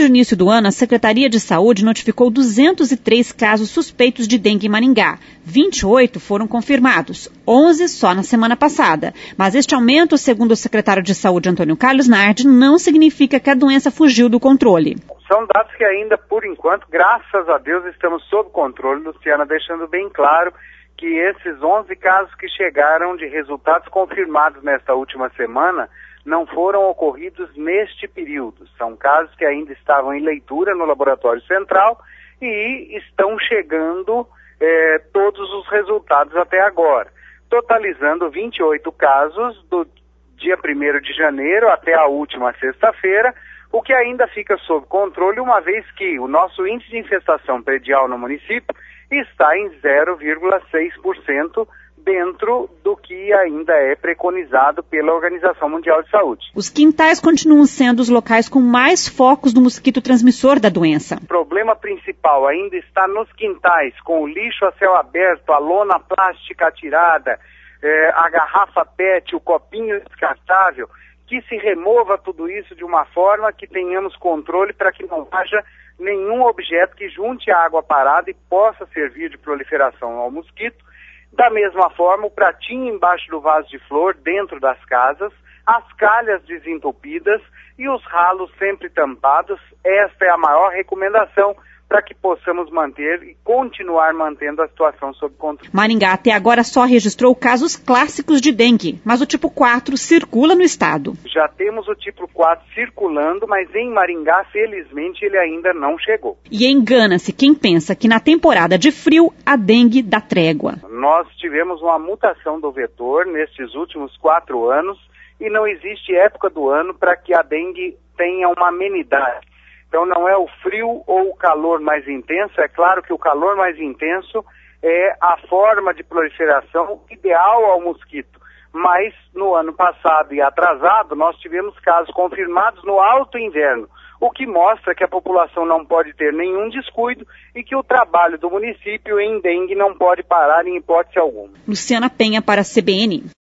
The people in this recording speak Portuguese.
Desde o início do ano, a Secretaria de Saúde notificou 203 casos suspeitos de dengue em Maringá. 28 foram confirmados, 11 só na semana passada. Mas este aumento, segundo o secretário de Saúde, Antônio Carlos Nardi, não significa que a doença fugiu do controle. São dados que ainda, por enquanto, graças a Deus, estamos sob controle, Luciana, deixando bem claro que esses 11 casos que chegaram de resultados confirmados nesta última semana não foram ocorridos neste período. São casos que ainda estavam em leitura no Laboratório Central e estão chegando todos os resultados até agora, totalizando 28 casos do dia 1º de janeiro até a última sexta-feira, o que ainda fica sob controle, uma vez que o nosso índice de infestação predial no município está em 0,6%, dentro do que ainda é preconizado pela Organização Mundial de Saúde. Os quintais continuam sendo os locais com mais focos do mosquito transmissor da doença. O problema principal ainda está nos quintais, com o lixo a céu aberto, a lona plástica atirada, a garrafa PET, o copinho descartável, que se remova tudo isso de uma forma que tenhamos controle para que não haja nenhum objeto que junte a água parada e possa servir de proliferação ao mosquito. Da mesma forma, o pratinho embaixo do vaso de flor, dentro das casas, as calhas desentupidas e os ralos sempre tampados. Esta é a maior recomendação para que possamos manter e continuar mantendo a situação sob controle. Maringá até agora só registrou casos clássicos de dengue, mas o tipo 4 circula no estado. Já temos o tipo 4 circulando, mas em Maringá, felizmente, ele ainda não chegou. E engana-se quem pensa que na temporada de frio a dengue dá trégua. Nós tivemos uma mutação do vetor nestes últimos 4 anos e não existe época do ano para que a dengue tenha uma amenidade. Então não é o frio ou o calor mais intenso, é claro que o calor mais intenso é a forma de proliferação ideal ao mosquito. Mas no ano passado e atrasado nós tivemos casos confirmados no alto inverno, o que mostra que a população não pode ter nenhum descuido e que o trabalho do município em dengue não pode parar em hipótese alguma. Luciana Penha para a CBN.